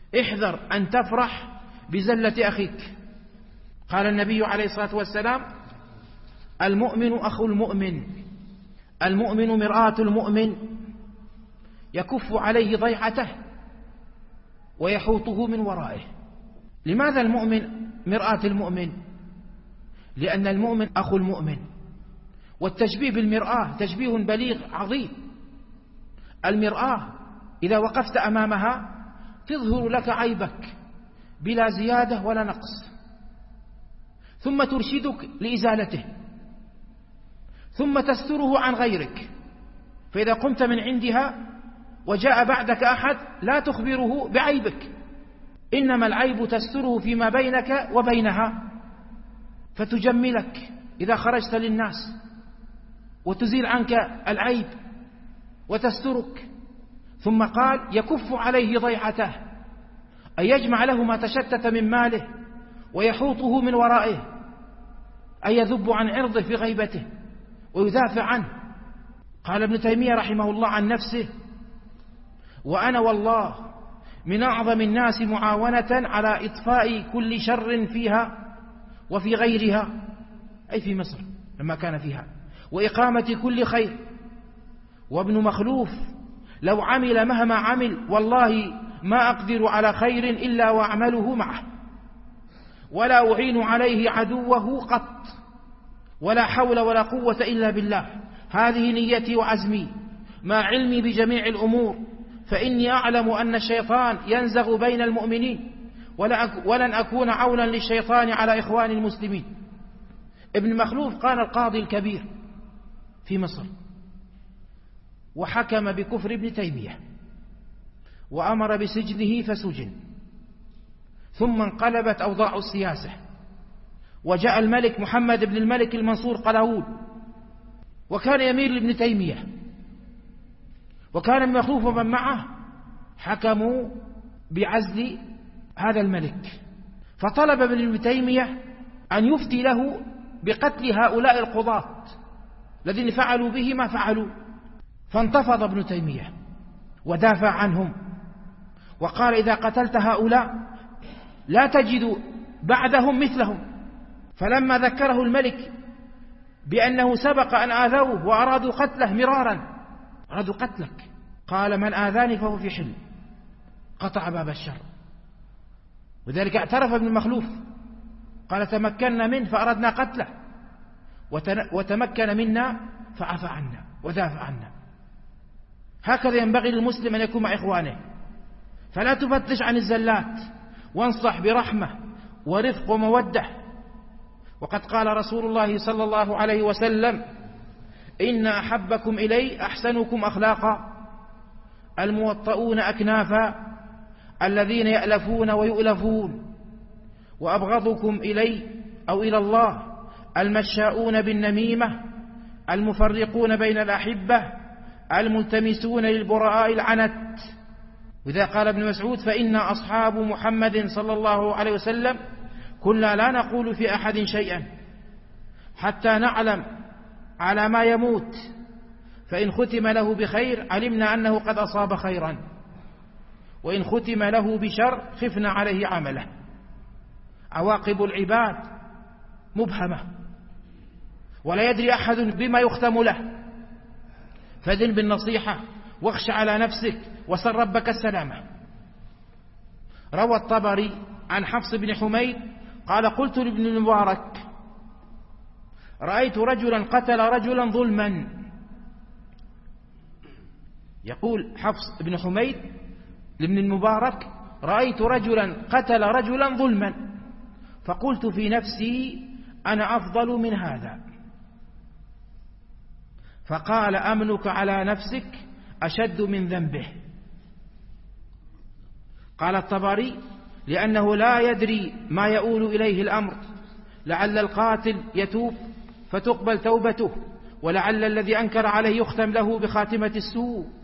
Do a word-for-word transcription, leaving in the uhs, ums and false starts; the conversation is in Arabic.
احذر أن تفرح بزلة أخيك. قال النبي عليه الصلاة والسلام: المؤمن أخو المؤمن، المؤمن مرآة المؤمن، يكف عليه ضيعته ويحوطه من ورائه. لماذا المؤمن مرآة المؤمن؟ لأن المؤمن أخو المؤمن. والتشبيه بالمرآة تشبيه بليغ عظيم. المرآة إذا وقفت أمامها تظهر لك عيبك بلا زيادة ولا نقص، ثم ترشدك لإزالته، ثم تستره عن غيرك. فإذا قمت من عندها وجاء بعدك أحد لا تخبره بعيبك، إنما العيب تستره فيما بينك وبينها، فتجملك إذا خرجت للناس وتزيل عنك العيب وتسترك. ثم قال: يكف عليه ضيعته، أي يجمع له ما تشتت من ماله ويحوطه من ورائه، أي يذب عن عرضه في غيبته ويدافع عنه. قال ابن تيمية رحمه الله عن نفسه: وأنا والله من أعظم الناس معاونة على إطفاء كل شر فيها وفي غيرها، أي في مصر لما كان فيها، وإقامة كل خير. وابن مخلوف لو عمل مهما عمل والله ما أقدر على خير إلا وأعمله معه، ولا أعين عليه عدوه قط، ولا حول ولا قوة إلا بالله. هذه نيتي وعزمي مع علمي بجميع الأمور، فإني أعلم أن الشيطان ينزغ بين المؤمنين، ولن أكون عونا للشيطان على إخوان المسلمين. ابن مخلوف قال القاضي الكبير في مصر، وحكم بكفر ابن تيمية وأمر بسجنه فسجن، ثم انقلبت أوضاع السياسة، وجاء الملك محمد بن الملك المنصور قلاوون، وكان يميل لابن تيمية، وكان ابن مخلوف ومن معه حكموا بعزل هذا الملك. فطلب من ابن تيمية أن يفتي له بقتل هؤلاء القضاة الذين فعلوا به ما فعلوا. فانتفض ابن تيمية ودافع عنهم وقال: إذا قتلت هؤلاء لا تجد بعدهم مثلهم. فلما ذكره الملك بأنه سبق أن آذوه وأرادوا قتله مرارا، أرادوا قتلك، قال: من آذاني فهو في حل، قطع باب الشر. وذلك اعترف ابن مخلوف، قال: تمكنا منه فأردنا قتله، وتمكن منا فعفى عنا ودافع عنا. هكذا ينبغي للمسلم أن يكون مع إخوانه، فلا تفتش عن الزلات، وانصح برحمة ورفق ومودة. وقد قال رسول الله صلى الله عليه وسلم: إن أحبكم إلي أحسنكم أخلاقا، الموطؤون أكنافا، الذين يألفون ويؤلفون. وأبغضكم إلي أو إلى الله المشاؤون بالنميمة، المفرقون بين الأحبة، الملتمسون للبراء العنت. وإذا قال ابن مسعود: فإن أصحاب محمد صلى الله عليه وسلم كنا لا نقول في أحد شيئا حتى نعلم على ما يموت، فإن ختم له بخير علمنا أنه قد أصاب خيرا، وإن ختم له بشر خفنا عليه عمله. عواقب العباد مبهمة، ولا يدري أحد بما يختم له، فذل بالنصيحة واخش على نفسك وسل ربك السلامة. روى الطبري عن حفص بن حميد قال: قلت لابن المبارك: رأيت رجلا قتل رجلا ظلما. يقول حفص بن حميد لابن المبارك: رأيت رجلا قتل رجلا ظلما، فقلت في نفسي: أنا أفضل من هذا. فقال: أمنك على نفسك أشد من ذنبه. قال الطبري: لأنه لا يدري ما يؤول إليه الأمر، لعل القاتل يتوب فتقبل توبته، ولعل الذي أنكر عليه يختم له بخاتمة السوء،